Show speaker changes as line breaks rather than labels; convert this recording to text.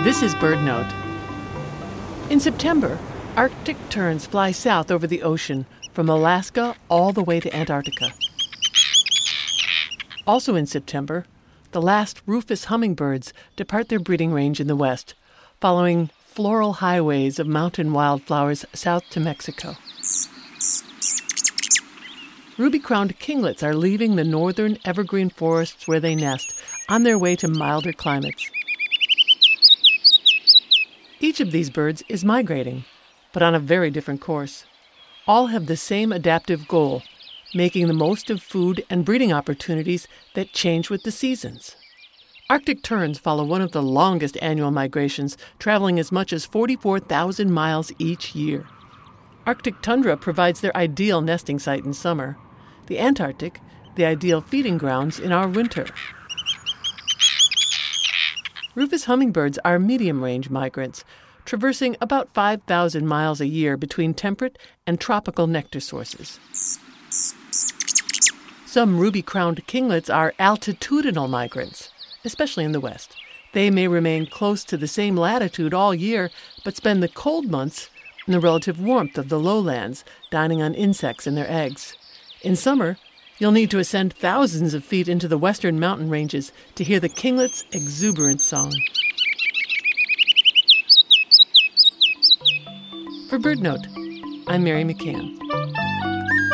This is BirdNote. In September, Arctic terns fly south over the ocean from Alaska all the way to Antarctica. Also in September, the last rufous hummingbirds depart their breeding range in the west, following floral highways of mountain wildflowers south to Mexico. Ruby-crowned kinglets are leaving the northern evergreen forests where they nest on their way to milder climates. Each of these birds is migrating, but on a very different course. All have the same adaptive goal, making the most of food and breeding opportunities that change with the seasons. Arctic terns follow one of the longest annual migrations, traveling as much as 44,000 miles each year. Arctic tundra provides their ideal nesting site in summer. The Antarctic, the ideal feeding grounds in our winter. Rufous hummingbirds are medium-range migrants, traversing about 5,000 miles a year between temperate and tropical nectar sources. Some ruby-crowned kinglets are altitudinal migrants, especially in the west. They may remain close to the same latitude all year, but spend the cold months in the relative warmth of the lowlands, dining on insects and their eggs. In summer, you'll need to ascend thousands of feet into the western mountain ranges to hear the kinglet's exuberant song. For BirdNote, I'm Mary McCann.